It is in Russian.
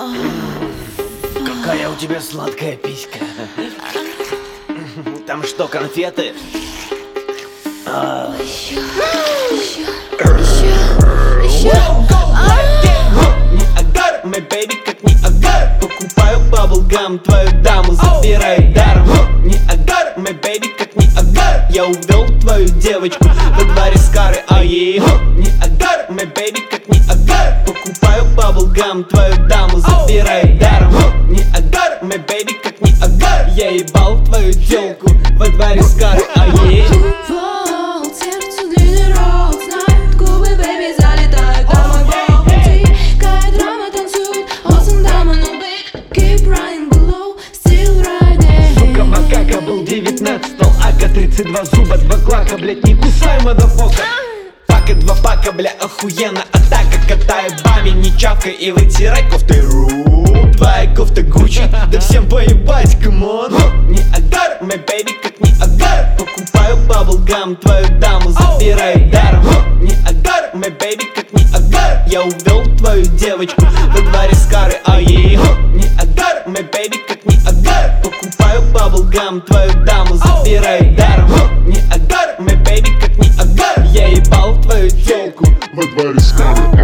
Какая у тебя сладкая писька. Там что, конфеты? Не агар, мой бэйби, как не агар. Покупаю баблгам, твою даму забираю даром. Не агар, мой бэйби, как не агар. Я увел твою девочку во дворе с кары, а ей не агар, мой бэйби, как не агар. Покупаю баблгам, твою даму забираю даром. Не агар, мой бэйби, как не агар. Я ебал твою телку во дворе с кары, а ей сердцу длинный рот, знает губы, бэйби, залетают на мой пол. Тикает драма, танцует, awesome дама, no big. Keep running below, still riding. Сука, макака, был 19, стал ака, 32 зуба, 2 клака, блять, не кусай, мазафока. Пака, 2 пака, бля, охуенно, атака. Катаю бами, не чавкай и вытирай кофты. Твоя кофта Гуччи, да всем поебать, камон. Не агар, мой бэйби, как не агар. Покупаю баблгам, твою даму забираю даром. Не агар, мой бэйби, как не агар. Я увел твою девочку во дворе с кары, а ей не агар, мой бэйби, как не агар. Покупаю баблгам, твою даму забираю даром. Не агар, мой бэйби, как не агар. Я ебал твою телку во дворе с кары.